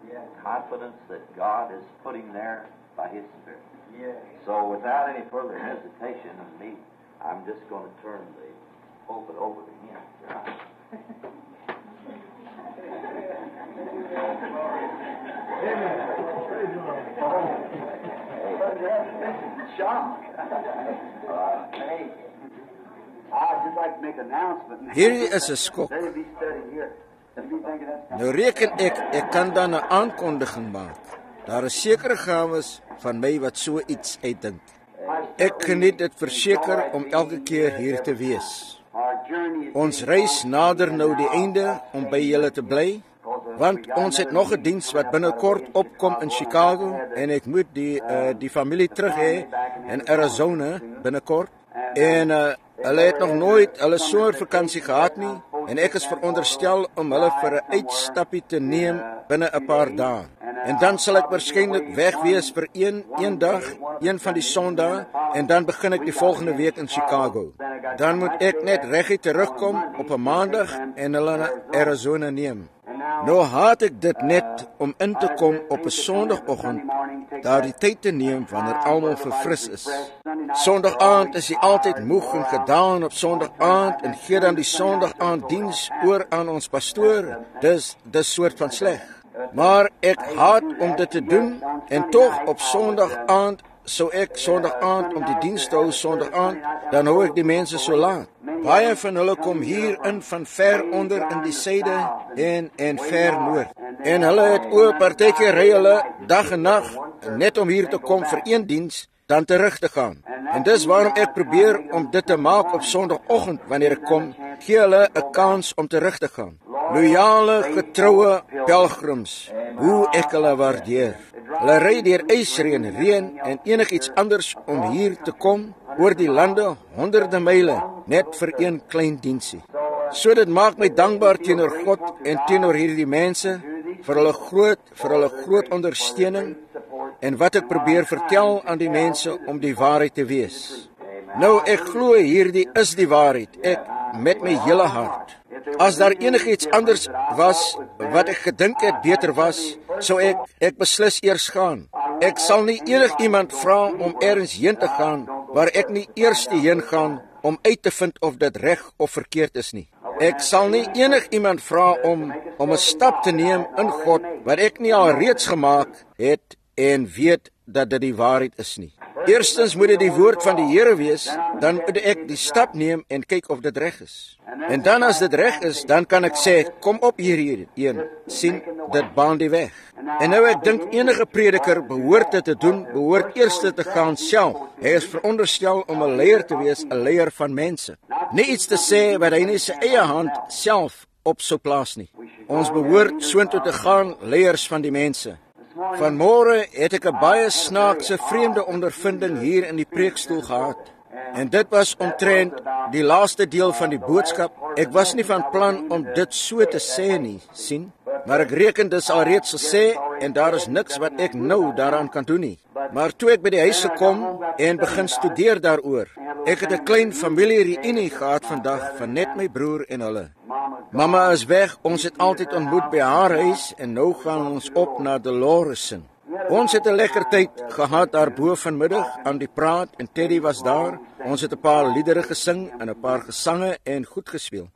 Confidence that God is putting there by His Spirit. So without any further hesitation of me, I'm just going to turn the pulpit over to him. Hierdie is 'n skok. Nou reken ek kan dan 'n aankondiging maak. Daar is sekere gawes van my wat so iets uitdink. Ek geniet dit verseker om elke keer hier te wees. Ons reis nader nou die einde om by julle te bly, want ons het nog 'n diens wat binnekort opkom in Chicago en ek moet die familie terug hê in Arizona binnekort. En hulle het nog nooit hulle somervakansie gehad nie en ek is veronderstel om hulle vir 'n uitstappie te neem binne 'n paar dae. En dan sal ek waarskynlik weg wees vir een dag, een van die Sondae, en dan begin ek die volgende week in Chicago. Dan moet ek net reguit terugkom op 'n Maandag en hulle na Arizona neem. Nou haat ek dit net om in te kom op 'n Sondagoggend, daar die tyd te neem wanneer almal verfris is. Sondagaand is jy altyd moeg en gedaan op Sondagaand en gee dan die Sondagaand diens oor aan ons pastoor. Dis soort van sleg. Maar ek haat om dit te doen en tog op Sondagaand sou ek Sondagaand om die diens te hou Sondagaand, dan hou ek die mense so laat. Baie van hulle kom hier in van ver onder in die suide en ver noord. En hulle het ook partykeer ry hulle dag en nag net om hier te kom vir een diens, dan terug te gaan. En dis waarom ek probeer om dit te maak op Sondagoggend wanneer ek kom, gee hulle 'n kans om terug te gaan. Loyale, getroue pelgrims, hoe ek hulle waardeer. Hulle ry deur ysreën, reën en enigiets anders om hier te kom, oor die lande, honderde myle, net vir een klein diensie. So dit maak my dankbaar teenoor God en teenoor hierdie mense, vir hulle groot ondersteuning, en wat ek probeer vertel aan die mense om die waarheid te wees. Nou, ek glo hierdie is die waarheid, ek met my hele hart. As daar enigiets anders was wat ek gedink het beter was, sou ek beslis eers gaan. Ek sal nie enigiemand vra om ergens heen te gaan waar ek nie eers heen gaan om uit te vind of dit reg of verkeerd is nie. Ek sal nie enigiemand vra om 'n stap te neem in God wat ek nie al reeds gemaak het en weet dat dit die waarheid is nie. Eerstens moet dit die woord van die Here wees, dan moet ek die stap neem en kyk of dit reg is. En dan as dit reg is, dan kan ek sê, kom op hierheen, sien, dit baan die weg. En nou ek dink enige prediker behoort dit te doen, behoort eers te gaan self. Hy is veronderstel om 'n leier te wees, 'n leier van mense. Nie iets te sê wat hy nie sy eie hand self op sou plaas nie. Ons behoort soontoe te gaan, leiers van die mense. Vanmôre het ek 'n baie snaakse, vreemde ondervinding hier in die preekstoel gehad. En dit was omtrent die laaste deel van die boodskap. Ek was nie van plan om dit so te sê nie, sien? Maar ek reken dit is alreeds gesê en daar is niks wat ek nou daaraan kan doen nie. Maar toe ek by die huis gekom en begin studeer daaroor, ek het 'n klein familie-reunie gehad vandag van net my broer en hulle. Mamma is weg, ons het altyd ontmoet by haar huis en nou gaan ons op na Dolores. Ons het 'n lekker tyd gehad daarbo vanmiddag aan die praat en Teddy was daar. Ons het 'n paar liedere gesing en 'n paar gesange en goed gespeel.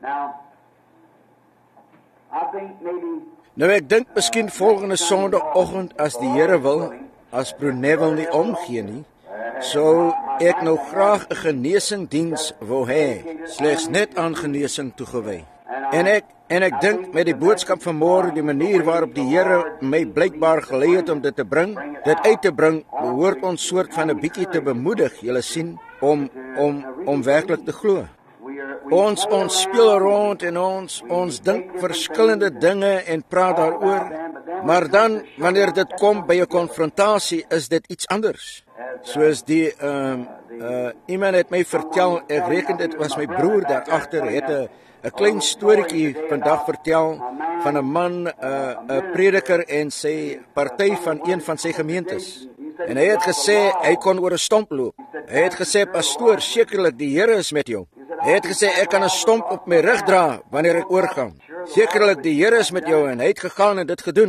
Nou ek dink miskien volgende Sondagoggend as die Here wil, as Broer Neville nie omgee nie, sou ek nou graag 'n genesingdiens wou hê, slegs net aan genesing toegewy. En ek dink met die boodskap van môre, die manier waarop die Here my blykbaar gelei het om dit uit te bring, behoort ons soort van 'n bietjie te bemoedig, julle sien, om werklik te glo. Ons speel rond en ons dink verskillende dinge en praat daaroor, maar dan wanneer dit kom by 'n konfrontasie, is dit iets anders. Soos die iemand het my vertel, ek reken dit was my broer daar agter, het 'n klein storieetjie vandag vertel van 'n man, 'n prediker en sy party van een van sy gemeentes. En hy het gesê hy kon oor 'n stomp loop. Hy het gesê, pastoor, sekerlik die Here is met jou. Hy het gesê ek kan 'n stomp op my rug dra wanneer ek oorgaan. Sekerlik die Here is met jou en hy het gegaan en dit gedoen.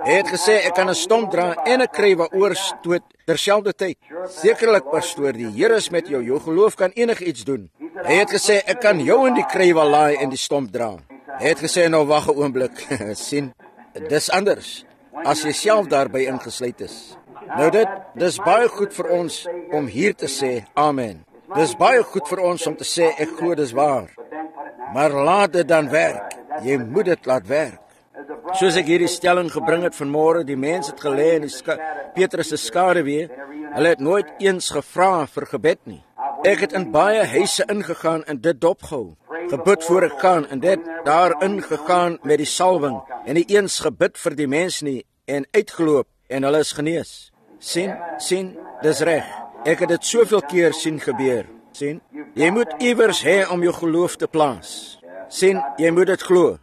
Hy het gesê ek kan 'n stomp dra en 'n krywe oorstoot terselfdertyd. Sekerlik, pastoor, die Here is met jou. Jou geloof kan enigiets doen. Hy het gesê ek kan jou in die krywe laai en die stomp dra. Hy het gesê nou wag 'n oomblik. sien, dis anders as jy self daarby ingesluit is. Nou dis baie goed vir ons om hier te sê amen. Dis baie goed vir ons om te sê ek glo dis waar. Maar laat dit dan werk. Jy moet dit laat werk. Soos ek hierdie stelling gebring het vanmôre, die mens het gelê in Petrus se skaduwee. Hulle het nooit eens gevra vir gebed nie. Ek het in baie huise ingegaan en dit dopgehou. Gebid voor ek gaan en dit daarin gegaan met die salwing en nie eens gebid vir die mens nie en uitgeloop en hulle is genees. Sien, dis reg. Ek het dit soveel keer sien gebeur. Sien, jy moet iewers hê om jou geloof te plaas. Sien, jy moet dit glo.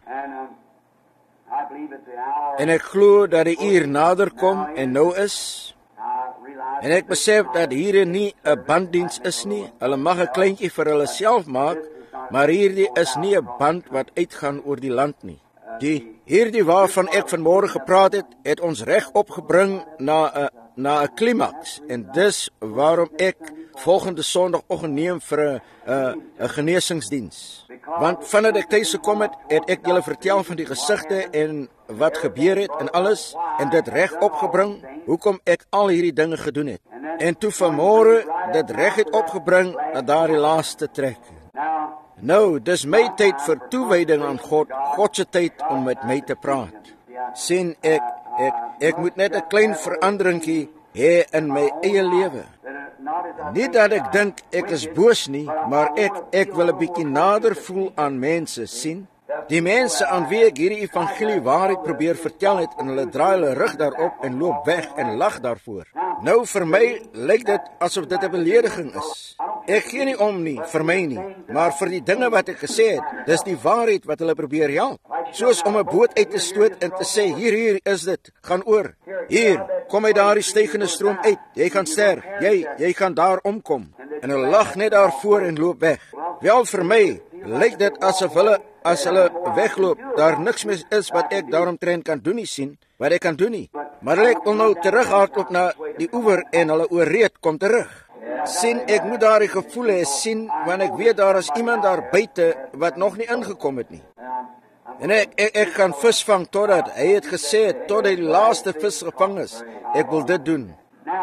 En ek glo dat die uur nader kom en nou is. En ek besef dat hier nie 'n banddiens is nie. Hulle mag 'n kleintjie vir hulle self maak, maar hierdie is nie 'n band wat uitgaan oor die land nie. Hierdie waarvan ek vanmôre gepraat het ons reg opgebring na 'n klimaks. En dis waarom ek volgende Sondagoggend neem vir 'n genesingsdiens. Want vandat ek tuis gekom het ek julle vertel van die gesigte en wat gebeur het en alles en dit reg opgebring, hoekom ek al hierdie dinge gedoen het. En toe vanmôre dit reg het opgebring na daardie laaste trek. Nou, dis my tyd vir toewyding aan God se tyd om met my te praat. Sien, ek moet net 'n klein veranderingkie hê in my eie lewe. Nie dat ek dink ek is boos nie, maar ek wil 'n bietjie nader voel aan mense, sien? Die mense aan wie ek hierdie evangelie waarheid probeer vertel het en hulle draai hulle rug daarop en loop weg en lag daarvoor. Nou vir my lyk dit asof dit 'n belediging is. Ek gee nie om nie vir my nie, maar vir die dinge wat ek gesê het, dis die waarheid wat hulle probeer help. Soos om 'n boot uit te stoot en te sê hier is dit, gaan oor. Hier, kom uit daardie stygende stroom uit. Jy gaan sterf. Jy gaan daar omkom. En hulle lag net daarvoor en loop weg. Wel vir my lyk dit asof hulle as hulle wegloop, daar niks meer is wat ek daaromtrent kan doen nie, sien, wat ek kan doen nie. Maar ek wil nou terughardloop na die oewer en hulle oorreed kom terug. Sien, ek moet daardie gevoel hê, sien, want ek weet daar is iemand daar buite wat nog nie ingekom het nie. En ek gaan visvang totdat hy het gesê, tot die laaste vis gevang is. Ek wil dit doen.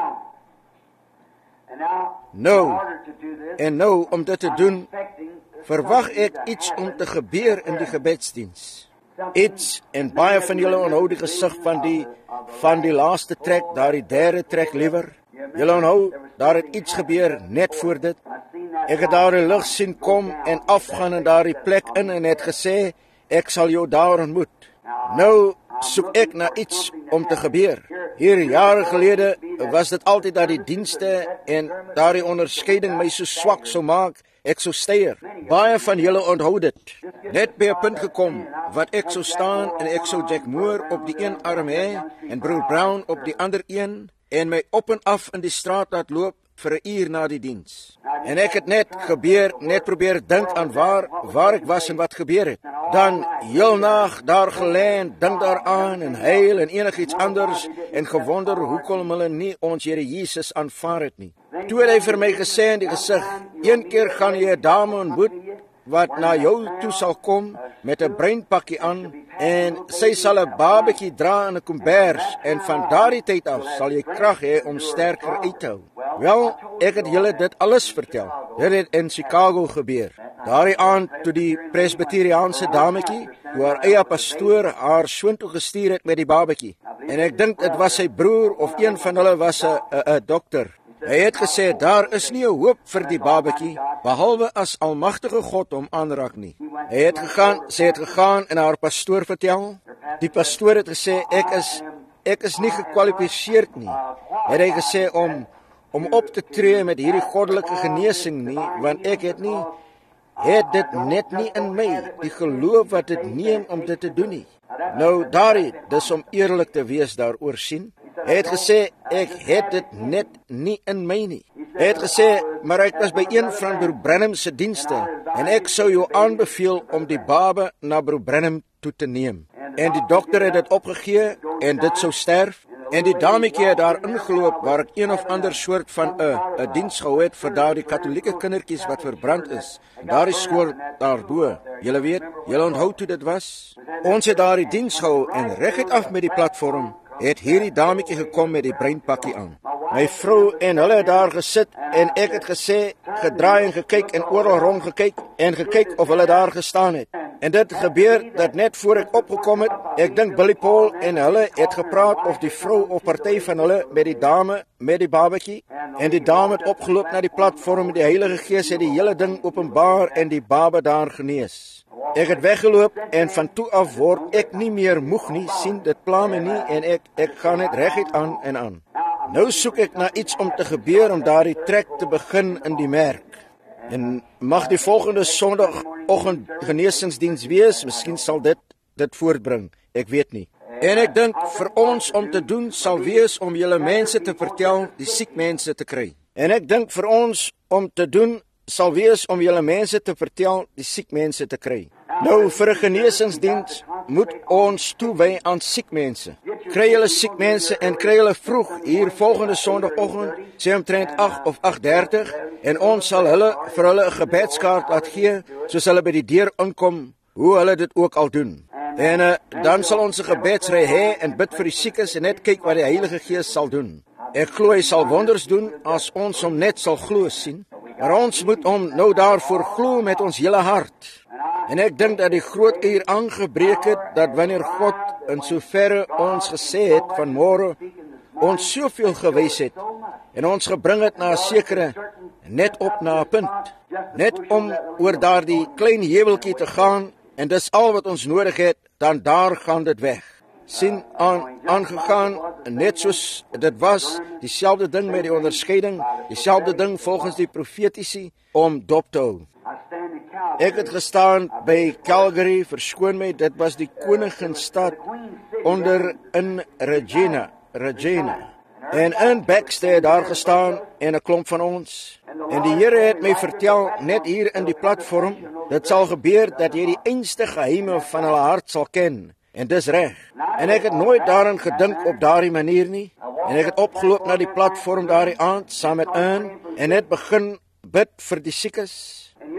Nou, om dit te doen, verwag ek iets om te gebeur in die gebedsdiens. Iets, en baie van julle onthou die gesig van die laaste trek, daardie derde trek liewer. Julle onthou, daar het iets gebeur net voor dit. Ek het daar 'n lig sien kom en afgaan in daardie plek in en het gesê, ek sal jou daar ontmoet. Nou soek ek na iets om te gebeur. Hier jare gelede was dit altyd dat die dienste en daardie onderskeiding my so swak sou maak, ek sou steier. Baie van julle onthou dit. Net by 'n punt gekom wat ek sou staan en ek sou Jack Moore op die een arm hê en Broer Brown op die ander een en my op en af in die straat laat loop vir 'n uur na die diens. En ek het net probeer dink aan waar ek was en wat gebeur het. Dan heel nag daar gelê en dink daaraan en huil en enigiets anders en gewonder hoekom hulle nie ons Here Jesus aanvaar het nie. Toe het hy vir my gesê in die gesig, een keer gaan jy 'n dame ontmoet wat na jou toe sal kom met 'n breinpakkie aan en sy sal 'n babatjie dra in 'n kombers en van daardie tyd af sal jy krag hê om sterker uit te hou. Wel, ek het julle dit alles vertel. Dit het in Chicago gebeur. Daardie aand toe die presbiteriaanse dametjie, toe haar eie pastoor haar soontoe gestuur het met die babatjie. En ek dink dit was sy broer of een van hulle was 'n dokter. Hy het gesê, daar is nie 'n hoop vir die babatjie, behalwe as almagtige God hom aanraak nie. Sy het gegaan en haar pastoor vertel. Die pastoor het gesê, ek is nie gekwalifiseerd nie. Het hy gesê om op te tree met hierdie goddelike genesing nie, want ek het dit net nie in my, die geloof wat dit neem om dit te doen nie. Nou dis om eerlik te wees daaroor, sien. Hy het gesê, ek het dit net nie in my nie. Hy het gesê, maar ek was by een van Broer Branham se dienste en ek sou jou aanbeveel om die baba na Broer Branham toe te neem. en die dokter het dit opgegee en dit sou sterf. En die dametjie het daar ingeloop waar ek een of ander soort van 'n diens gehou het vir daardie katolieke kindertjies wat verbrand is. En daardie skool daarbo. Julle weet, julle onthou toe dit was. Ons het daardie diens gehou en reguit af met die platform het hierdie dametjie gekom met die breinpakkie aan. My vrou en hulle het daar gesit en ek het gesê, gedraai en gekyk en oral rond gekyk en gekyk of hulle daar gestaan het. En dit gebeur dat net voor ek opgekom het, ek dink Billy Paul en hulle het gepraat of die vrou of party van hulle met die dame met die babatjie en die dame het opgeloop na die platform en die Heilige Gees het die hele ding openbaar en die baba daar genees. Ek het weggeloop en van toe af word ek nie meer moeg nie, sien dit pla my nie en ek gaan net reguit aan en aan. Nou soek ek na iets om te gebeur om daardie trek te begin in die merk. En mag die volgende Sondagoggend genesingsdiens wees, miskien sal dit voortbring, ek weet nie. En ek dink vir ons om te doen sal wees om julle mense te vertel die siek mense te kry. En ek dink vir ons om te doen sal wees om julle mense te vertel die siek mense te kry. Nou vir 'n genesingsdiens moet ons toewy aan siek mense. Kry julle siek mense en kry julle vroeg hier volgende Sondagoggend, sê omtrent 8 of 8:30 en ons sal vir hulle 'n gebedskaart laat gee soos hulle by die deur inkom, hoe hulle dit ook al doen. En dan sal ons 'n gebedsry hê en bid vir die siekes en net kyk wat die Heilige Gees sal doen. Ek glo hy sal wonders doen as ons hom net sal glo, sien. Maar ons moet hom nou daarvoor glo met ons hele hart. En ek dink dat die groot uur aangebreek het, dat wanneer God in soverre ons gesê het vanmôre, ons soveel gewys het, en ons gebring het na 'n sekere, net op na 'n punt, net om oor daardie klein heuweltjie te gaan, en dis al wat ons nodig het, dan daar gaan dit weg. Sien, aangegaan, net soos dit was, dieselfde ding met die onderskeiding, dieselfde ding volgens die profetisie, om dop te hou. Ek het gestaan by Calgary, verskoon my, dit was die koninginstad onder in Regina. En in Baxter het daar gestaan en 'n klomp van ons. En die Here het my vertel, net hier in die platform, dit sal gebeur dat jy die einste geheime van hulle hart sal ken. En dis reg. En ek het nooit daaraan gedink op daardie manier nie. En ek het opgeloop na die platform daardie aand, saam met en net begin bid vir die siekes.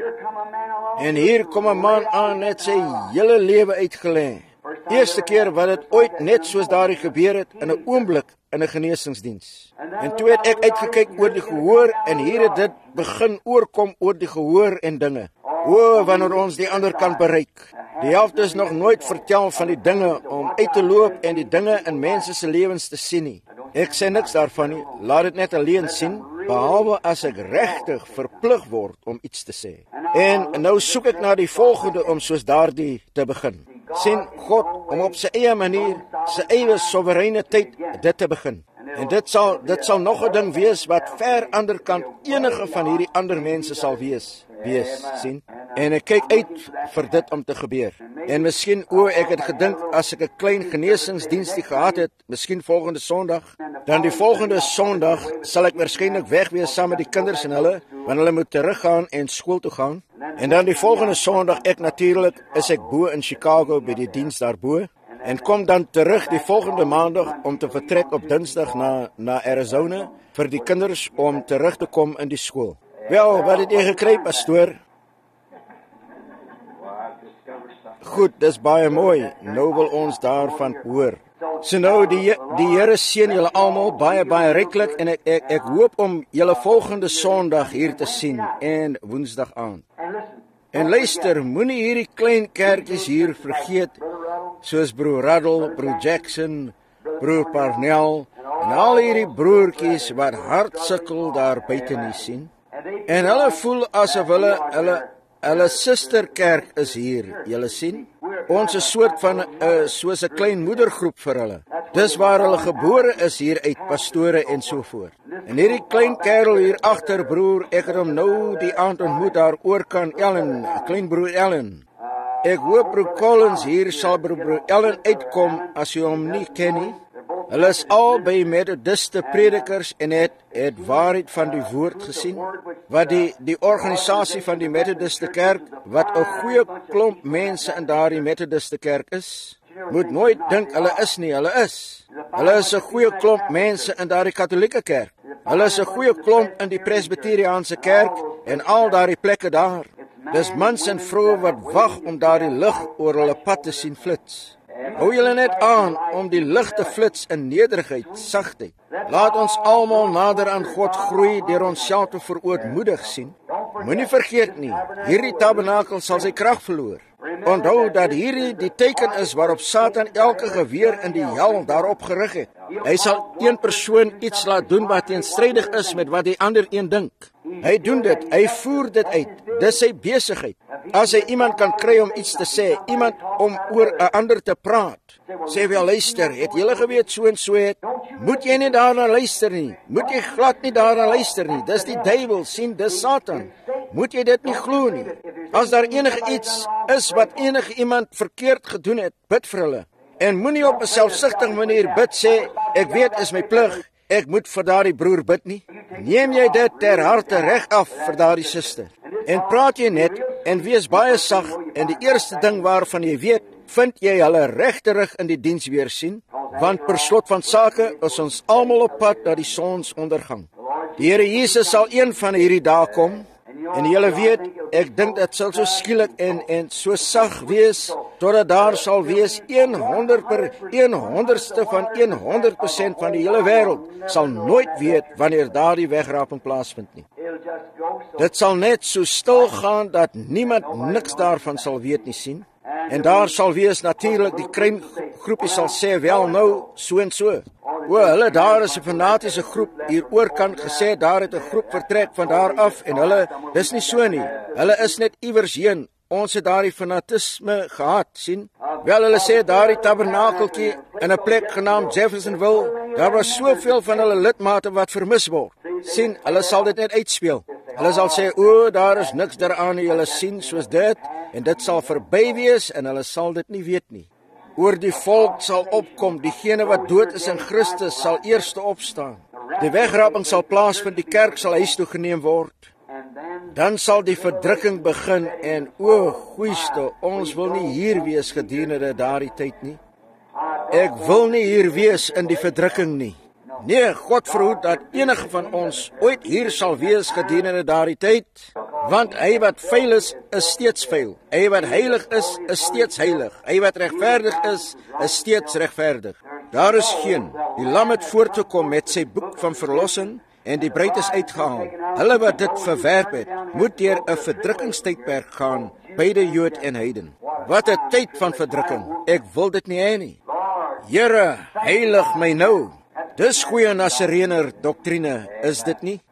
En hier kom 'n man aan net sy hele lewe uitgelê. Eerste keer wat dit ooit net soos daardie gebeur het, in 'n oomblik in 'n genesingsdiens. En toe het ek uitgekyk oor die gehoor en hier het dit begin oorkom oor die gehoor en dinge. O, wanneer ons die ander kant bereik. Die helfte is nog nooit vertel van die dinge om uit te loop en die dinge in mense se lewens te sien nie. Ek sê niks daarvan nie, laat dit net alleen sien, behalwe as ek regtig verplig word om iets te sê. En nou soek ek na die volgende om soos daardie te begin. Sien God om op sy eie manier, sy eie soewereine tyd dit te begin. En dit sal nog 'n ding wees wat ver ander kant enige van hierdie ander mense sal wees, sien. En ek kyk uit vir dit om te gebeur. En miskien ek het gedink as ek 'n klein genesingsdiensie gehad het, miskien volgende Sondag, dan die volgende Sondag sal ek waarskynlik weg wees saam met die kinders en hulle, want hulle moet teruggaan en skool toe gaan. En dan die volgende Sondag natuurlik is ek bo in Chicago by die diens daarbo en kom dan terug die volgende Maandag om te vertrek op Dinsdag na Arizona vir die kinders om terug te kom in die skool. Wel, wat het jy gekry, pastoor? Goed, dis baie mooi. Nou wil ons daarvan hoor. So nou, die Here seën julle almal baie ryklik en ek hoop om julle volgende Sondag hier te sien en Woensdag aand. En luister, moenie hierdie klein kerkies hier vergeet, soos broer Ruddle, broer Jackson, broer Parnell, en al hierdie broertjies wat hard sukkel daar buite nie sien. En hulle voel asof hulle susterkerk is hier, julle sien. Ons is soort van soos 'n klein moedergroep vir hulle. Dis waar hulle gebore is hier uit, pastore en so voort. En hierdie klein kerel hier agter, broer, ek het hom nou die aand ontmoet daar oor kan Ellen, klein broer Ellen. Ek hoop broer Collins hier sal broer Ellen uitkom as jy hom nie ken nie. Hulle is al by Methodiste predikers en het waarheid van die woord gesien, wat die organisasie van die Methodiste kerk, wat 'n goeie klomp mense in daardie Methodiste kerk is. Moet nooit dink hulle is nie, hulle is. Hulle is 'n goeie klomp mense in daardie Katolieke kerk. Hulle is 'n goeie klomp in die Presbyteriaanse kerk en al daardie plekke daar. Dis mans en vroue wat wag om daardie lig oor hulle pad te sien flits. Hou julle net aan om die lig te flits in nederigheid, sagtheid. Laat ons almal nader aan God groei deur onsself te verootmoedig sien. Moenie vergeet nie, hierdie tabernakel sal sy krag verloor. Onthou dat hierdie die teken is waarop Satan elke geweer in die hel daarop gerig het. Hy sal een persoon iets laat doen wat teenstrydig is met wat die ander een dink. Hy doen dit, hy voer dit uit. Dis sy besigheid. As hy iemand kan kry om iets te sê, iemand om oor 'n ander te praat, sê wel, luister, het julle geweet so en so het, moet jy nie daarna luister nie. Moet jy glad nie daarna luister nie. Dis die duiwel, sien, dis Satan. Moet jy dit nie glo nie. As daar enige iets is wat enige iemand verkeerd gedoen het, bid vir hulle. En moenie op 'n selfsugtige manier bid sê, ek weet is my plig, ek moet vir daardie broer bid nie. Neem jy dit ter harte reg af vir daardie suster. En praat jy net en wees baie sag en die eerste ding waarvan jy weet, vind jy hulle regterig in die diens weer sien, want per slot van sake is ons almal op pad na die sonsondergang. Die Here Jesus sal een van hierdie dae kom. En julle weet, ek dink dit sal so skielik en so sag wees, totdat daar sal wees 100% van 100% van die hele wêreld sal nooit weet wanneer daardie wegraping plaasvind nie. Dit sal net so stil gaan dat niemand niks daarvan sal weet nie sien. En daar sal wees natuurlik die klein groepie sal sê, wel nou, so en so. O, hulle daar is 'n fanatiese groep hier oorkant gesê, daar het 'n groep vertrek van daar af en hulle, dis nie so nie. Hulle is net iewers heen. Ons het daardie fanatisme gehad, sien. Wel, hulle sê daardie tabernakeltjie in 'n plek genaamd Jeffersonville, daar was soveel van hulle lidmate wat vermis word. Sien, hulle sal dit net uitspeel. Hulle sal sê, o, daar is niks daaraan nie, julle sien soos dit, en dit sal verby wees en hulle sal dit nie weet nie. Oor die volk sal opkom, diegene wat dood is in Christus sal eerste opstaan. Die wegraping sal plaasvind, die kerk sal huis toe geneem word. Dan sal die verdrukking begin en o, goeieste, ons wil nie hier wees gedurende daardie tyd nie. Ek wil nie hier wees in die verdrukking nie. Nee, God verhoed dat enige van ons ooit hier sal wees gedurende daardie tyd, want hy wat veil is steeds veil. Hy wat heilig is steeds heilig. Hy wat regverdig is steeds regverdig. Daar is geen. Die lam het voortgekom met sy boek van verlossing en die bruid is uitgehaal. Hulle wat dit verwerp het, moet deur 'n verdrukkingstydperk gaan, beide Jood en heiden. Wat 'n tyd van verdrukking. Ek wil dit nie hê nie. Here, heilig my nou. Dis goeie Nasarener doktrine, is dit nie?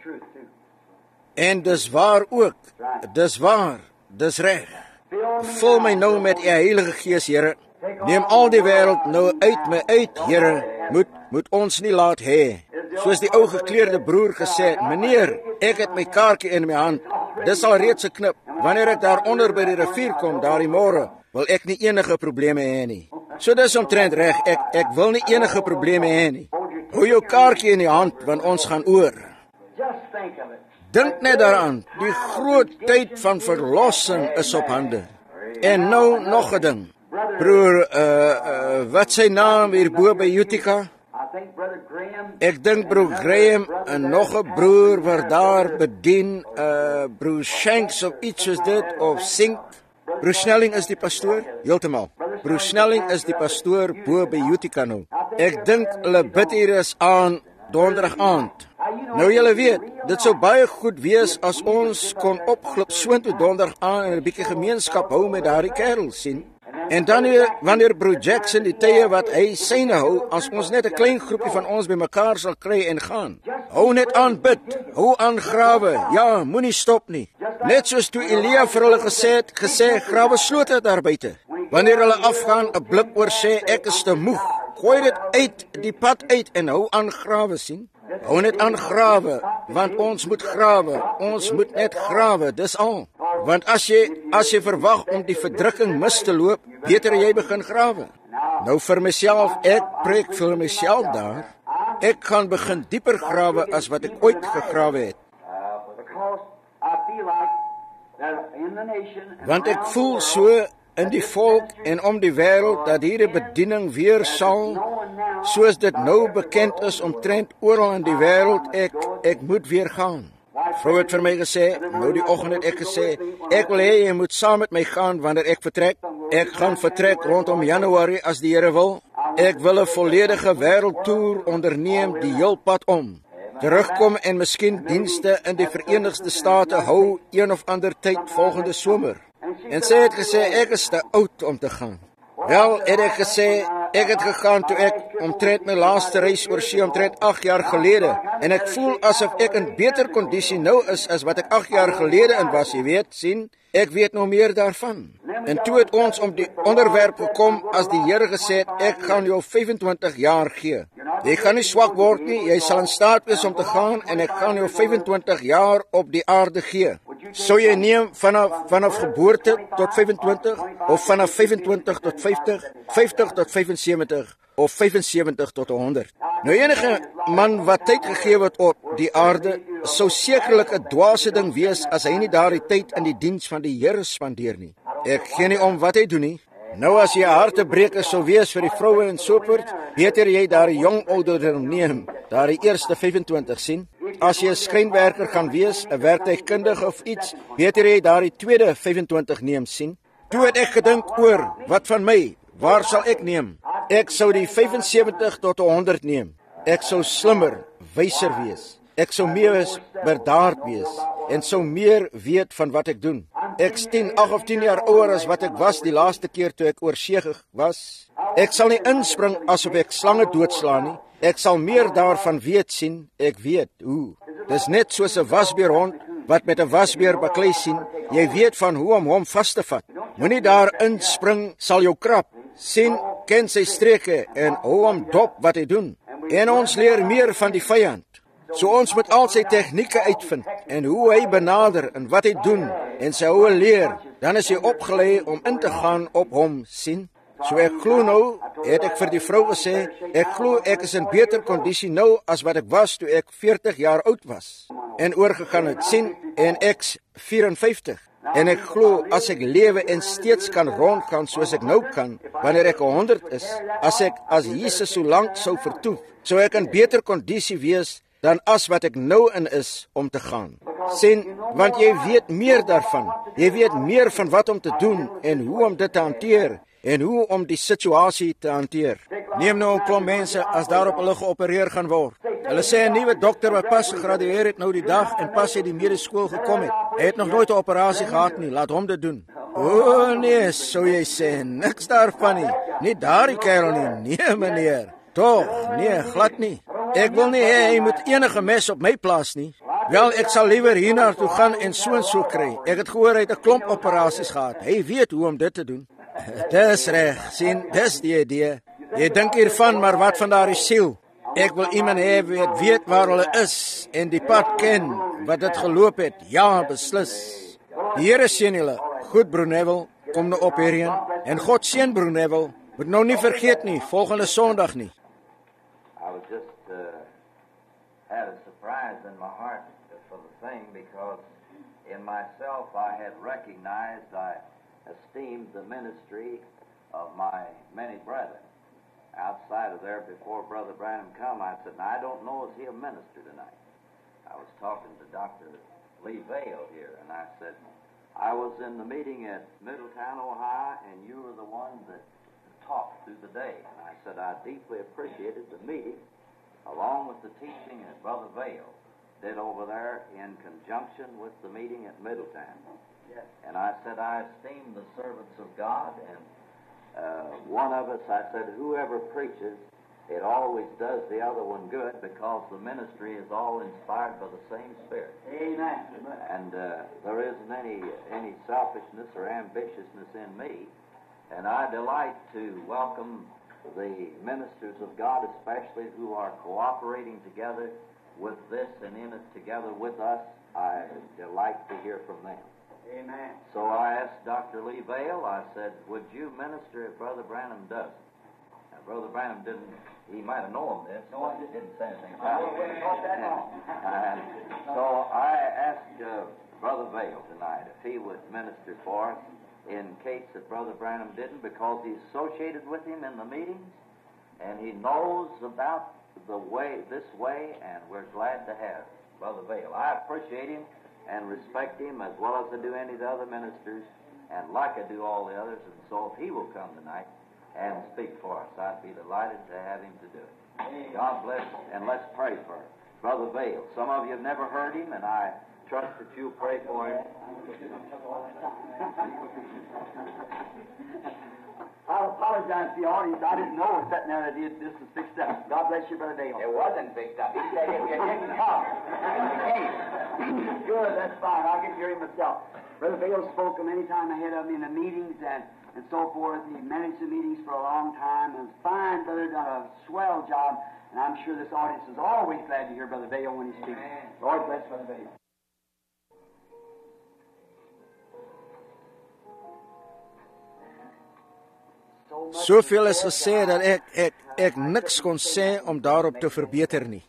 En dis waar ook. Dis waar. Dis reg. Vul my nou met u Heilige Gees, Here. Neem al die wêreld nou uit my uit, Here. Moet ons nie laat hê. Soos die ou gekleurde broer gesê het, meneer, ek het my kaartjie in my hand. Dis al reeds geknip. Wanneer ek daar onder by die rivier kom, daardie môre, wil ek nie enige probleme hê nie. So dis omtrent reg, ek wil nie enige probleme hê nie. Hou jou kaartjie in die hand, want ons gaan oor. Dink net daaraan, die groot tyd van verlossing is op hande. En nou nog 'n ding. Broer, wat sy naam hierbo by Utica? Ek dink broer Graham en nog 'n broer wat daar bedien, broer Shanks of iets soos dit, of Sink. Broer Snelling is die pastoor, heeltemal. Broer Snelling is die pastoor bo by Utica nou. Ek dink hulle bid hier is aan donderdag aand. Nou julle weet, dit sou baie goed wees as ons kon opglip soontoe donderdag aan en 'n bietjie gemeenskap hou met daardie kerel, sien. En dan wanneer broer Jackson die tye wat hy syne hou, as ons net 'n klein groepie van ons bymekaar sal kry en gaan. Hou net aan bid, hou aan grawe. Ja, moenie stop nie. Net soos toe Elia vir hulle gesê grawe slote daar buite. Wanneer hulle afgaan, 'n blik oor sê ek is te moeg. Gooi dit uit die pad uit en hou aan grawe, sien. Hou net aan grawe, want ons moet grawe. Ons moet net grawe, dis al. Want as jy verwag om die verdrukking mis te loop, beter jy begin grawe. Nou vir myself, ek preek vir myself daar. Ek gaan begin dieper grawe as wat ek ooit gegrawe het. Want ek voel so in die volk en om die wêreld dat hierdie bediening weer sal, soos dit nou bekend is omtrent oral in die wêreld, ek moet weer gaan. Vrou het vir my gesê, nou die oggend het ek gesê, ek wil hê jy moet saam met my gaan wanneer ek vertrek. Ek gaan vertrek rondom Januarie as die Here wil. Ek wil 'n volledige wêreldtoer onderneem die heel pad om. Terugkom en miskien dienste in die Verenigde State hou een of ander tyd volgende somer. En sy het gesê, ek is te oud om te gaan. Wel, het ek gesê, ek het gegaan toe ek omtrent my laaste reis oor see omtrent 8 jaar gelede. En ek voel asof ek in beter kondisie nou is as wat ek 8 jaar gelede in was, jy weet, sien. Ek weet nou meer daarvan. En toe het ons om die onderwerp gekom as die Here gesê het, ek gaan jou 25 jaar gee. Jy gaan nie swak word nie, jy sal in staat wees om te gaan en ek gaan jou 25 jaar op die aarde gee. Sou jy neem vanaf geboorte tot 25 of vanaf 25 tot 50, 50 tot 75 of 75 tot 100. Nou enige man wat tyd gegee word op die aarde sou sekerlik 'n dwaase ding wees as hy nie daardie tyd in die diens van die Here spandeer nie. Ek gee nie om wat hy doen nie. Nou as jy 'n hartebreker sou wees vir die vroue en soopert, beter jy daardie jong ouderdom neem, daardie eerste 25 sien. As jy 'n skrynwerker gaan wees, 'n werktuigkundige of iets, beter jy daardie tweede 25 neem sien. Toe het ek gedink oor, wat van my, waar sal ek neem? Ek sou die 75 tot 100 neem. Ek sou slimmer, wyser wees. Ek sou meer bedaard wees en sou meer weet van wat ek doen. Ek's 8 of 10 jaar ouer as wat ek was die laaste keer toe ek oor see was. Ek sal nie inspring asof ek slange doodslaan nie. Ek sal meer daarvan weet sien. Ek weet hoe. Dis net soos 'n wasbeerhond wat met 'n wasbeer baklei sien. Jy weet van hoe om hom vas te vat. Moenie daar inspring, sal jou krap. Sien, ken sy streke en hou hom dop wat hy doen. En ons leer meer van die vyand. So ons moet al sy tegnieke uitvind en hoe hy benader en wat hy doen en sy hoe leer. Dan is hy opgelei om in te gaan op hom sien. So ek glo nou, het ek vir die vrou gesê, ek glo ek is in beter kondisie nou as wat ek was toe ek 40 jaar oud was. En oorgegaan het sien en ek's 54. En ek glo as ek lewe en steeds kan rondgaan soos ek nou kan, wanneer ek 100 is, as Jesus so lank sou vertoef, sou ek in beter kondisie wees dan as wat ek nou in is om te gaan. Sien, want jy weet meer daarvan. Jy weet meer van wat om te doen en hoe om dit te hanteer en hoe om die situasie te hanteer. Neem nou 'n klomp mense as daarop hulle geopereer gaan word. Hulle sê 'n nuwe dokter wat pas gegradueer het nou die dag en pas uit die medieskool gekom het. Hy het nog nooit 'n operasie gehad nie, laat hom dit doen. O nee, sou jy sê, niks daarvan nie. Nie daardie kerel nie, nee meneer. Toch, nee, glad nie. Ek wil nie hê hy moet enige mes op my plaas nie. Wel, ek sal liewer hierna toe gaan en so kry. Ek het gehoor hy het 'n klomp operasies gehad. Hy weet hoe om dit te doen. Dis reg, sien, dis die idee. Jy dink hiervan, maar wat van daardie siel? Ek wil iemand hê wat weet waar hulle is en die pad ken, wat dit geloop het. Ja, beslis. Die Here seën julle. Goed, Broer Neville, kom nou op hierheen. En God seën Broer Neville. Moet nou nie vergeet nie, volgende Sondag nie. I was just had a surprise in my heart for the thing because in myself I had recognized, I esteemed the ministry of my many brethren. Outside of there, before Brother Branham come, I said, now, I don't know is he a minister tonight. I was talking to Dr. Lee Vale here, and I said, I was in the meeting at Middletown, Ohio, and you were the one that talked through the day. And I said, I deeply appreciated the meeting, along with the teaching that Brother Vale did over there in conjunction with the meeting at Middletown. Yes. And I said, I esteem the servants of God, and one of us, I said, whoever preaches, it always does the other one good because the ministry is all inspired by the same Spirit. Amen. And there isn't any selfishness or ambitiousness in me. And I delight to welcome the ministers of God, especially who are cooperating together with this and in it together with us. I delight to hear from them. Amen. So I asked Dr. Lee Vale, I said, would you minister if Brother Branham doesn't? Now, Brother Branham didn't, he might have known this, but he didn't say anything about it. So I asked Brother Vale tonight if he would minister for us. in case that Brother Branham didn't, because he's associated with him in the meetings, and he knows about this way, and we're glad to have Brother Vail. I appreciate him and respect him as well as I do any of the other ministers, and like I do all the others, and so if he will come tonight and speak for us, I'd be delighted to have him to do it. God bless, and let's pray for Brother Vail. Some of you have never heard him, and I trust that you'll pray for him. I apologize to the audience. I didn't know it was sitting there that this was fixed up. God bless you, Brother Dale. It wasn't fixed up. He said if you didn't come, you came. Good, that's fine. I can hear him myself. Brother Dale spoke many times ahead of me in the meetings and so forth. He managed the meetings for a long time. And fine, Brother, done a swell job. And I'm sure this audience is always glad to hear Brother Dale when he speaks. Lord bless Brother Dale. Soveel is gesê dat ek niks kon sê om daarop te verbeter nie.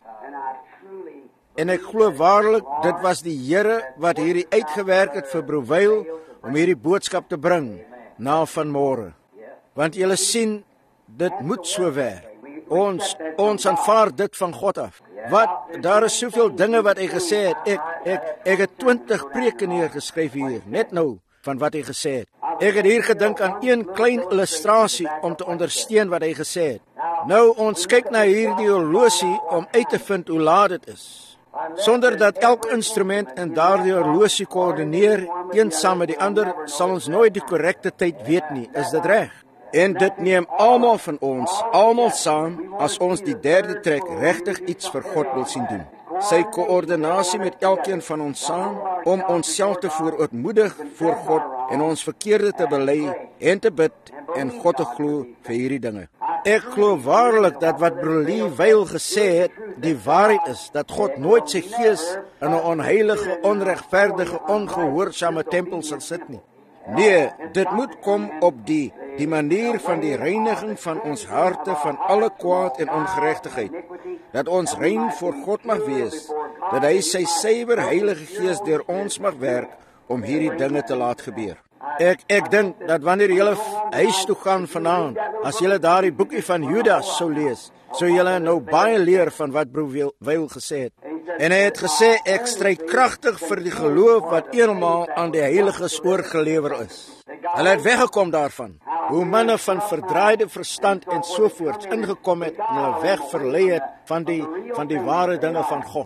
En ek glo waarlik dit was die Here wat hierdie uitgewerk het vir Broer Vail om hierdie boodskap te bring na vanmôre. Want julle sien, dit moet so werk. Ons aanvaar dit van God af. Daar is soveel dinge wat hy gesê het. Ek het 20 preke neergeskryf hier, net nou, van wat hy gesê het. Ek het hier gedink aan een klein illustrasie om te ondersteun wat hy gesê het. Nou, ons kyk na hierdie horlosie om uit te vind hoe laat dit is. Sonder dat elk instrument in daardie horlosie koördineer, een saam met die ander, sal ons nooit die korrekte tyd weet nie. Is dit reg? En dit neem almal van ons, almal saam, as ons die derde trek regtig iets vir God wil sien doen. Sy koördinasie met elkeen van ons saam, om onsself te voorootmoedig voor God en ons verkeerde te bely en te bid en God te glo vir hierdie dinge. Ek glo waarlik dat wat Broer Lee Vail gesê het, die waarheid is, dat God nooit sy gees in 'n onheilige, onregverdige, ongehoorsame tempel sal sit nie. Nee, dit moet kom op die manier van die reiniging van ons harte van alle kwaad en ongeregtigheid. Dat ons rein voor God mag wees, dat hy sy suiwer heilige gees deur ons mag werk om hierdie dinge te laat gebeur. Ek dink dat wanneer julle huis toe gaan vanaand, as julle daardie boekie van Judas sou lees, sou julle nou baie leer van wat Broer Vail gesê het. En hy het gesê, ek stry kragtig vir die geloof wat eenmaal aan die heiliges oorgelewer is. Hulle het weggekom daarvan, hoe manne van verdraaide verstand en sovoorts ingekom het en hulle wegverlei het van die ware dinge van God.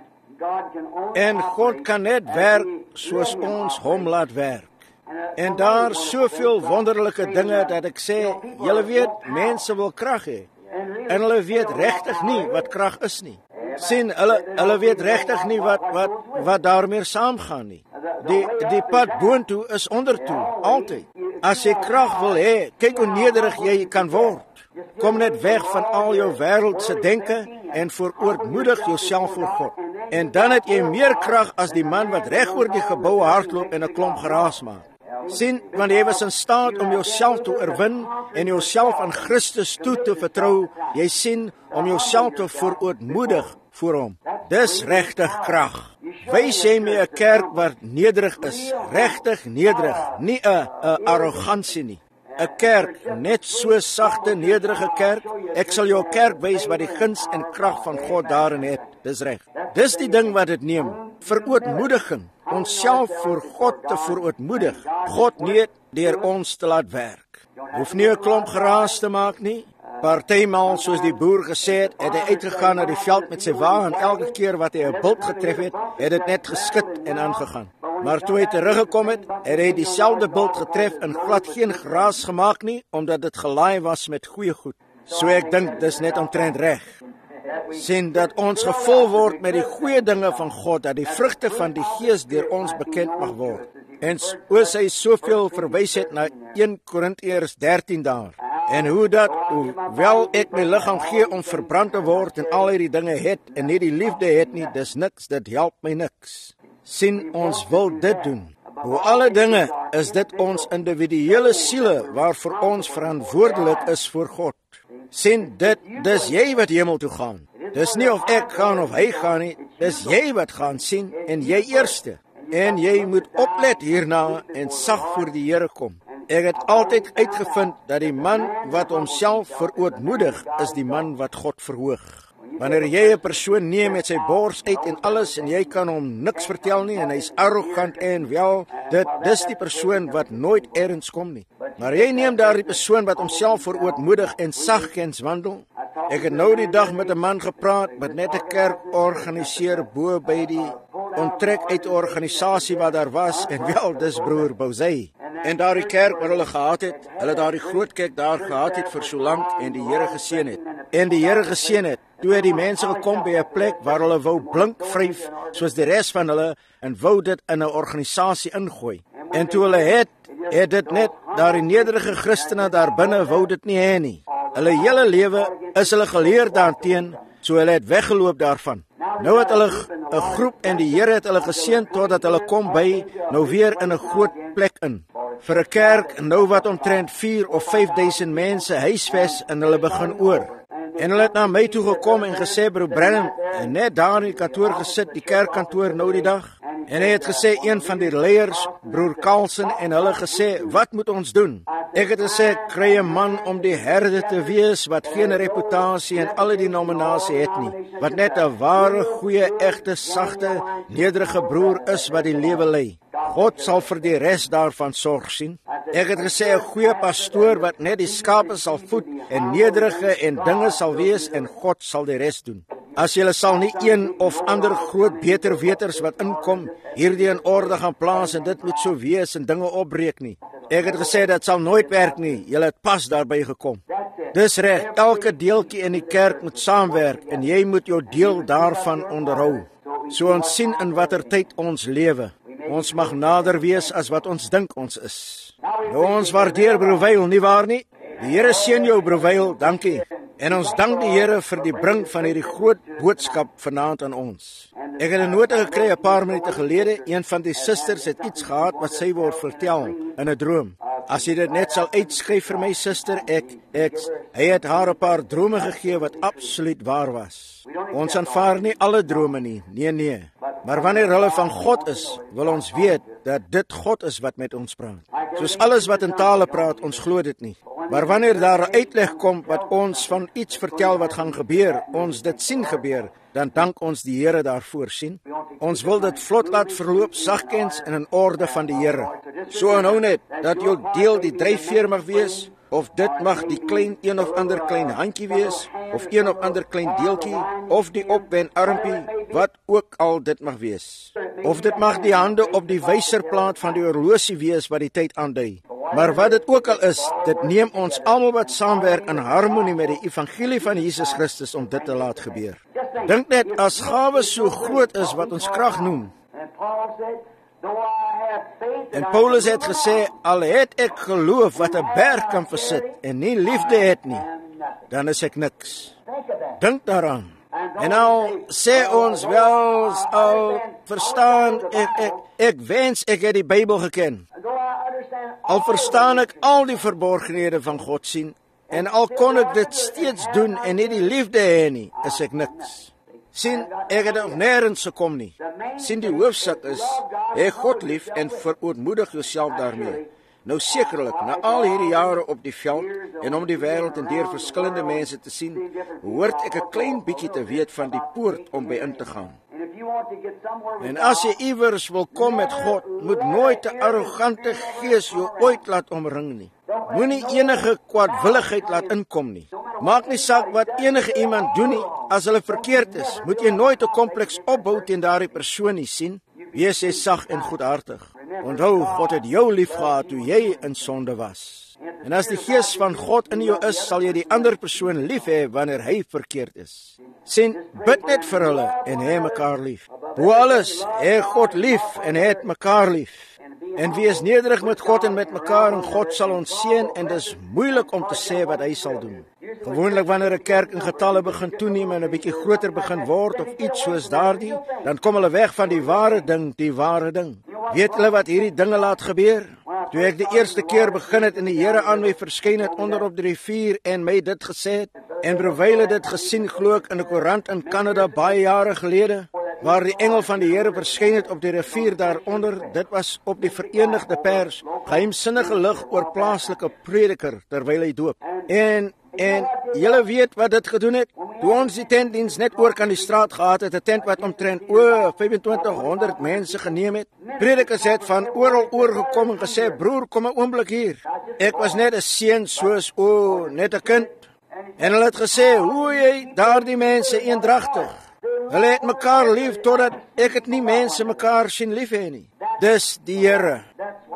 En God kan net werk soos ons hom laat werk. En daar soveel wonderlike dinge dat ek sê, julle weet, mense wil krag hê. En hulle weet regtig nie wat krag is nie. Sien, hulle weet regtig nie wat daarmee saamgaan nie. Die pad boontoe is ondertoe, altyd. As jy krag wil hê, kyk hoe nederig jy kan word. Kom net weg van al jou wêreldse denke en verootmoedig jouself voor God. En dan het jy meer krag as die man wat reg oor die gebou hardloop en 'n klomp geraas maak. Sien, want jy was in staat om jouself te oorwin en jouself aan Christus toe te vertrou. Jy sien, om jouself te verootmoedig voor hom. Dis regtig krag. Wys jy my 'n kerk wat nederig is, regtig nederig, nie 'n arrogansie nie. 'n Kerk, net so sagte, nederige kerk. Ek sal jou 'n kerk wys wat die guns en krag van God daarin het. Dis reg. Dis die ding wat dit neem. Verootmoediging. Onsself voor God te verootmoedig. God nie deur ons te laat werk. Hoef nie 'n klomp geraas te maak nie. Partymal, soos die boer gesê het, het hy uitgegaan na die veld met sy wa en elke keer wat hy 'n bult getref het, het dit net geskit en aangegaan. Maar toe hy teruggekom het, het hy dieselfde bult getref en glad geen geraas gemaak nie, omdat dit gelaai was met goeie goed. So ek dink dis net omtrent reg. Sien dat ons gevul word met die goeie dinge van God, dat die vrugte van die Gees deur ons bekend mag word. En soos hy soveel verwys het na 1 Korintiërs 13 daar. En hoewel ek my liggaam gee om verbrand te word en al hierdie dinge het en nie die liefde het nie, dis niks, dit help my niks. Sien, ons wil dit doen. Hoe alle dinge is dit ons individuele siele waarvoor ons verantwoordelik is voor God. Sien, dis jy wat hemel toe gaan. Dis nie of ek gaan of hy gaan nie, dis jy wat gaan, sien, en jy eerste. En jy moet oplet hierna en sag voor die Here kom. Ek het altyd uitgevind dat die man wat homself verootmoedig, is die man wat God verhoog. Wanneer jy 'n persoon neem met sy bors uit en alles en jy kan hom niks vertel nie en hy's arrogant en wel, dis die persoon wat nooit ergens kom nie. Maar jy neem daar die persoon wat homself verootmoedig en sagkens wandel. Ek het nou die dag met 'n man gepraat wat net 'n kerk organiseer bo by die onttrek uit 'n organisasie wat daar was en wel, dis broer Bouzey. En daardie kerk wat hulle gehad het, hulle daardie groot kerk daar gehad het vir so lank en die Here geseën het. En die Here geseën het. Toe het die mense gekom by 'n plek waar hulle wou blink vryf soos die res van hulle en wou dit in 'n organisasie ingooi. En toe hulle het dit net daardie nederige Christene daar binne wou dit nie hê nie. Hulle hele lewe is hulle geleer daarteen, so hulle het weggeloop daarvan. Nou het hulle 'n groep en die Here het hulle geseën totdat hulle kom by nou weer in 'n groot plek in. Vir 'n kerk nou wat omtrent 4 of 5.000 mense huisves en hulle begin oor. En hulle het na my toe gekom en gesê, broer Branham, en net daar in die kantoor gesit, die kerkkantoor nou die dag. En hy het gesê, een van die leiers, broer Carlson, en hulle gesê, wat moet ons doen? Ek het gesê, kry 'n man om die herde te wees, wat geen reputasie en alle denominasie het nie. Wat net 'n ware, goeie, egte, sagte, nederige broer is wat die lewe lei. God sal vir die res daarvan sorg sien. Ek het gesê, 'n goeie pastoor wat net die skape sal voed en nederige en dinge sal wees en God sal die res doen. As julle sal nie een of ander groot beter weters wat inkom, hierdie in orde gaan plaas en dit moet so wees en dinge opbreek nie. Ek het gesê, dat sal nooit werk nie, julle het pas daarby gekom. Dis reg, elke deeltjie in die kerk moet saamwerk en jy moet jou deel daarvan onderhou. So ons sien in watter tyd ons lewe. Ons mag nader wees as wat ons dink ons is. Nou ons waardeer broer Weil, nie waar nie? Die Here seën jou broer Weil, dankie. En ons dank die Here vir die bring van hierdie groot boodskap vanaand aan ons. Ek het 'n nota gekry 'n paar minute gelede. Een van die susters het iets gehad wat sy wou vertel in 'n droom. As jy dit net sal uitskryf vir my suster, hy het haar 'n paar drome gegee wat absoluut waar was. Ons aanvaar nie alle drome nie, nee. Maar wanneer hulle van God is, wil ons weet dat dit God is wat met ons praat. Soos alles wat in tale praat, ons glo dit nie. Maar wanneer daar 'n uitleg kom wat ons van iets vertel wat gaan gebeur, ons dit sien gebeur, dan dank ons die Here daarvoor sien. Ons wil dit vlot laat verloop, sagkens en in orde van die Here. So onthou net dat jou deel die dryfveer mag wees, of dit mag die klein een of ander klein handjie wees, of een of ander klein deeltjie, of die opwen armpie, wat ook al dit mag wees. Of dit mag die hande op die wyserplaat van die horlosie wees wat die tyd aandui. Maar wat dit ook al is, dit neem ons almal wat saamwerk in harmonie met die evangelie van Jesus Christus om dit te laat gebeur. Dink net, as gawe so groot is wat ons krag noem. En Paulus het gesê, al het ek geloof wat 'n berg kan versit en nie liefde het nie, dan is ek niks. Dink daaraan. En nou sê ons wel, al verstaan ek wens ek het die Bybel geken. Al verstaan ek al die verborgenhede van God sien, en al kon ek dit steeds doen en nie die liefde hê nie, is ek niks. Sien, ek het nog nêrens gekom nie. Sien, die hoofsaak is, hê God lief en verootmoedig jouself daarmee. Nou sekerlik, na al hierdie jare op die veld en om die wêreld en deur verskillende mense te sien, hoort ek 'n klein bietjie te weet van die poort om by in te gaan. En as jy iewers wil kom met God, moet nooit 'n arrogante gees jou ooit laat omring nie. Moenie enige kwaadwilligheid laat inkom nie. Maak nie saak wat enige iemand doen nie, as hulle verkeerd is, moet jy nooit 'n kompleks opbou teen daardie persoon nie, sien. Wees jy sag en goedhartig. Onthou, God het jou lief gehad toe jy in sonde was. En as die gees van God in jou is, sal jy die ander persoon lief hê wanneer hy verkeerd is. Sien, bid net vir hulle en hê mekaar lief. Bo alles, hê God lief en het mekaar lief. En wees nederig met God en met mekaar, en God sal ons seën, en dis moeilik om te sê wat hy sal doen. Gewoonlik wanneer 'n kerk in getalle begin toeneem en 'n bietjie groter begin word of iets soos daardie, dan kom hulle weg van die ware ding. Weet hulle wat hierdie dinge laat gebeur? Toe ek die eerste keer begin het en die Here aan my verskyn het onder op die rivier en my dit gesê het, en terwyl dit gesien glo ek in 'n koerant in Kanada baie jare gelede, waar die engel van die Here verskyn het op die rivier daaronder, dit was op die Verenigde Pers, geheimsinnige lig oor plaaslike prediker terwyl hy doop. En julle weet wat dit gedoen het? Toe ons die tentdiens net oor kan die straat gehad het, 'n tent wat omtrent 2500 mense geneem het. Predikers het van oral oorgekom en gesê, broer, kom 'n oomblik hier. Ek was net 'n seun soos, net 'n kind. En hulle het gesê, hoe jy daardie mense eendragtig. Hulle het mekaar lief totdat ek het nie mense mekaar sien lief hê nie. Dis die Here.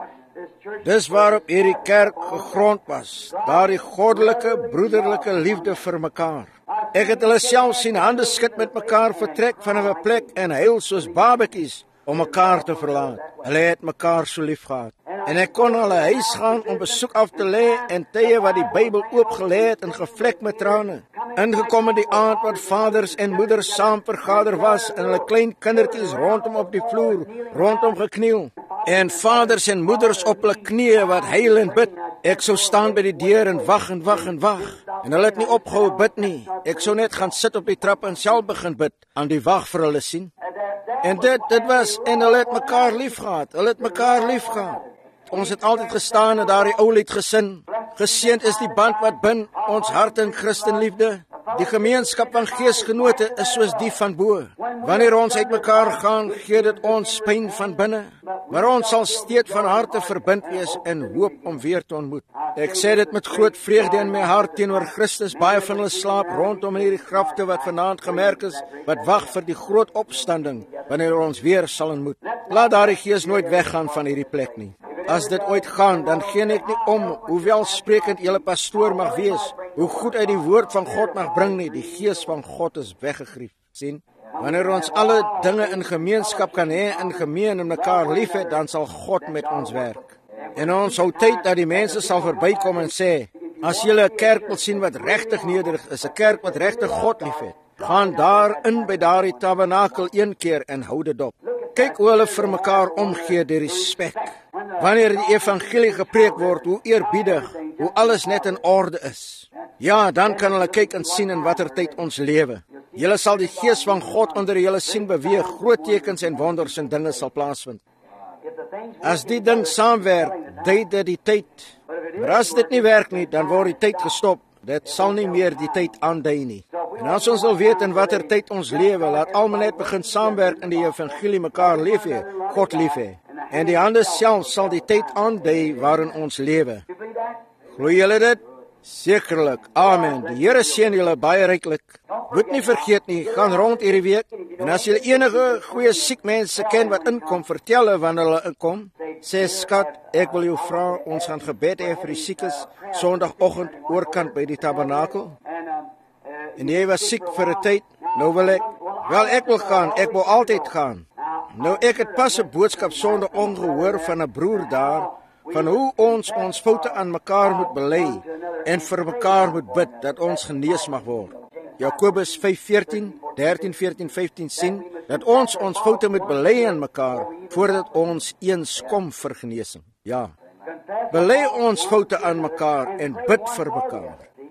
Dis waarop hierdie kerk gegrond was, daardie goddelike, broederlike liefde vir mekaar. Ek het hulle self sien hande skud met mekaar vertrek vanaf 'n plek en huil soos babetjies om mekaar te verlaat. Hulle het mekaar so lief gehad. En ek kon hulle huis gaan om besoek af te lê en tye wat die Bybel oopgelê het en gevlek met trane. Ingekom in die aand wat vaders en moeders saam vergader was en hulle klein kindertjies rondom op die vloer, rondom gekniel. En vaders en moeders op hulle knieë wat huil en bid. Ek sou staan by die deur en wag en wag en wag. En hulle het nie opgehou bid nie. Ek sou net gaan sit op die trap en self begin bid, aan die wag vir hulle sien. En dit was, en hulle het mekaar lief gehad. Hulle het mekaar lief gehad. Ons het altyd gestaan en daardie ou lied gesin. Geseënd is die band wat bind ons hart in Christenliefde. Die gemeenskap van geesgenote is soos die van bo. Wanneer ons uitmekaar gaan, gee dit ons pyn van binne. Maar ons sal steeds van harte verbind wees en hoop om weer te ontmoet. Ek sê dit met groot vreugde in my hart teenoor Christus. Baie van hulle slaap rondom in hierdie grafte wat vanaand gemerk is, wat wag vir die groot opstanding, wanneer ons weer sal ontmoet. Laat daardie gees nooit weggaan van hierdie plek nie. As dit ooit gaan, dan gee ek nie om, hoewel sprekend julle pastoor mag wees, hoe goed hy die woord van God mag bring nie, die gees van God is weggegrief. Sien? Wanneer ons alle dinge in gemeenskap kan hê, in gemeen en mekaar lief het, dan sal God met ons werk. En ons hou tyd dat die mense sal verbykom en sê, as julle 'n kerk wil sien wat regtig nederig is, 'n kerk wat regtig God lief het, gaan daar in by daardie tabernakel een keer en hou dit op. Kyk hoe hulle vir mekaar omgee deur respek. Wanneer die evangelie gepreek word, hoe eerbiedig, hoe alles net in orde is. Ja, dan kan hulle kyk en sien in watter tyd ons lewe. Julle sal die gees van God onder julle sien beweeg, groot tekens en wonders en dinge sal plaasvind. As die ding saamwerk, dui dit die tyd. Maar as dit nie werk nie, dan word die tyd gestop. Dit sal nie meer die tyd aandui nie. En as ons wil weet in watter tyd ons lewe, laat almal net begin saamwerk in die evangelie mekaar lief hê, God lief hê. En die hande self sal die tyd aandui waarin ons lewe. Glo julle dit? Sekerlik. Amen. Die Here seën julle baie ryklik. Moet nie vergeet nie, gaan rond hierdie week. En as julle enige goeie siek mense ken wat inkom, vertel hulle wanneer hulle inkom. Sê skat, ek wil jou vra, ons gaan gebed hê vir die siekes Sondagoggend oorkant by die tabernakel. En jy was siek vir 'n tyd. Nou wil ek wil gaan, ek wil altyd gaan. Nou ek het pas 'n boodskap Sondag ongehoor van 'n broer daar, van hoe ons foute aan mekaar moet bely en vir mekaar moet bid dat ons genees mag word. Jakobus 5:14, 13, 14, 15 sien dat ons foute moet bely aan mekaar voordat ons eens kom vir genesing. Ja. Bely ons foute aan mekaar en bid vir mekaar.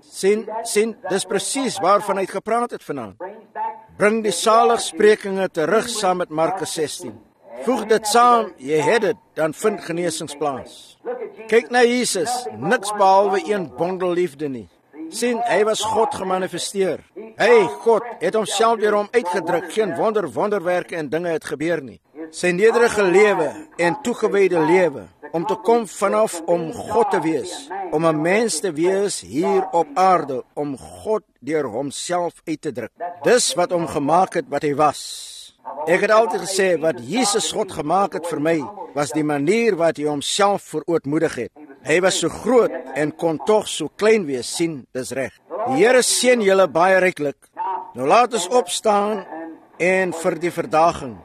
Sien, dis presies waarvan hy gepraat het vanaand. Bring die saligsprekinge terug saam met Markus 16. Voeg dit saam, jy het dit, dan vind genesings plaas. Kyk na Jesus, niks behalwe een bondel liefde nie. Sien, hy was God gemanifesteer. Hy, God, het homself deur hom uitgedruk, geen wonderwerke en dinge het gebeur nie. Sy nederige lewe en toegewyde lewe, om te kom vanaf om God te wees, om 'n mens te wees hier op aarde, om God deur homself uit te druk. Dis wat hom gemaak het wat hy was. Ek het altyd gesê, wat Jesus God gemaak het vir my, was die manier wat hy homself verootmoedig het. Hy was so groot en kon tog so klein wees, sien, dis reg. Die Here seën julle baie ryklik. Nou laat ons opstaan en vir die verdaging.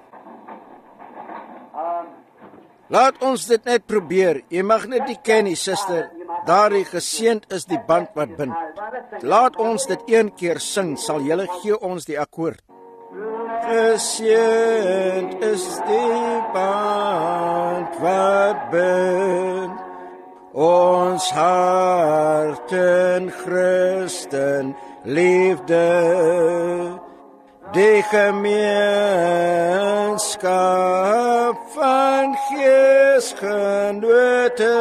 Laat ons dit net probeer. Jy mag net nie ken nie, suster. Daardie geseënd is die band wat bind. Laat ons dit een keer sing, sal julle gee ons die akkoord. Geseënd is die band wat bind ons hart in Christen liefde. die gemeenskap van geesgenote,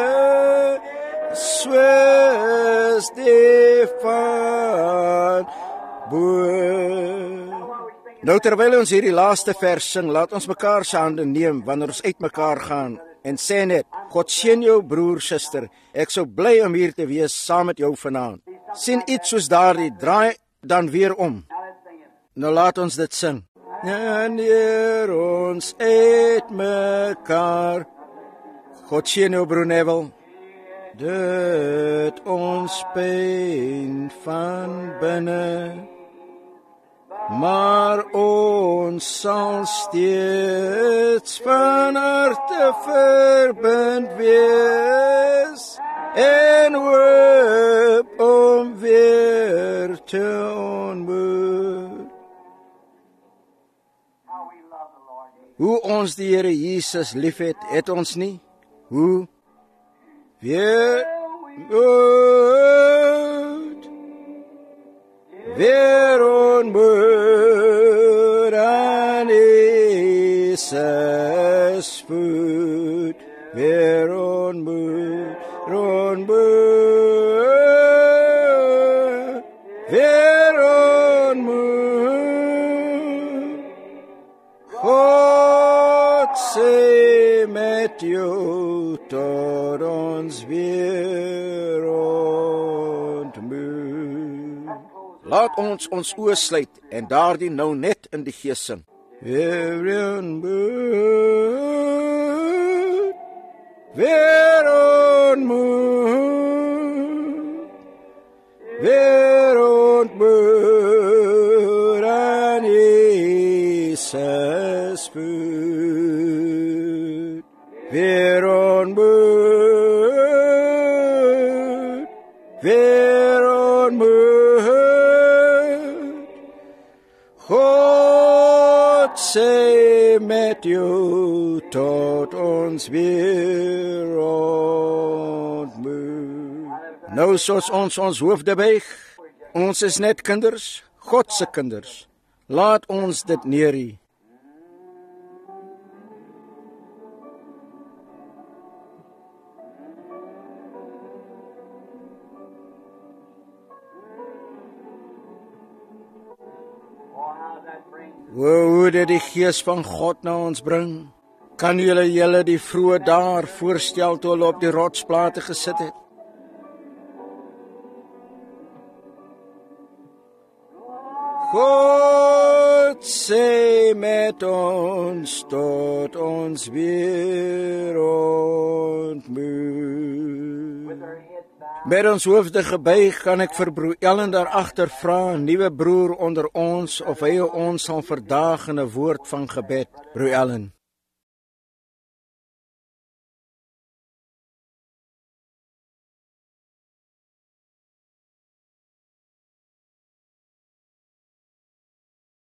soos die van bo. Nou terwyl ons hierdie laaste vers sing, laat ons mekaar se hande neem wanneer ons uit mekaar gaan en sê net, God seën jou broer, suster, ek sou bly om hier te wees saam met jou vanaand. Sien iets soos daardie, draai dan weer om. Nou laat ons dit sing. Wanneer ons uit mekaar, God seën jou broer Neville, dit ons pyn van binne, maar ons sal steeds van harte verbind wees en hoop om weer te ontmoet. Hoe ons die Here Jesus liefhet, het ons nie? Hoe? Weer ontmoet aan Jesus voet, weer ontmoet, weer ontmoet. God sê met jou tot ons weer ontmoet. Laat ons oë sluit en daardie nou net in die gees sing. Weer ontmoet, weer ontmoet, weer ontmoet aan Jesus voet. Weer ontmoet, weer ontmoet. God sê met jou tot ons weer ontmoet. Nou soos ons hoofde buig, ons is net kinders, God se kinders. Laat ons dit neerie. Hoe dit die gees van God na ons bring. Kan julle die vroeë daar voorstel toe hulle op die rotsplate gesit het? God sê met ons tot ons weer ontmoet. Met ons hoofde gebuig kan ek vir broer Ellen daar agter vra, nuwe broer onder ons, of hy ons sal verdaag in 'n woord van gebed. Broer Ellen.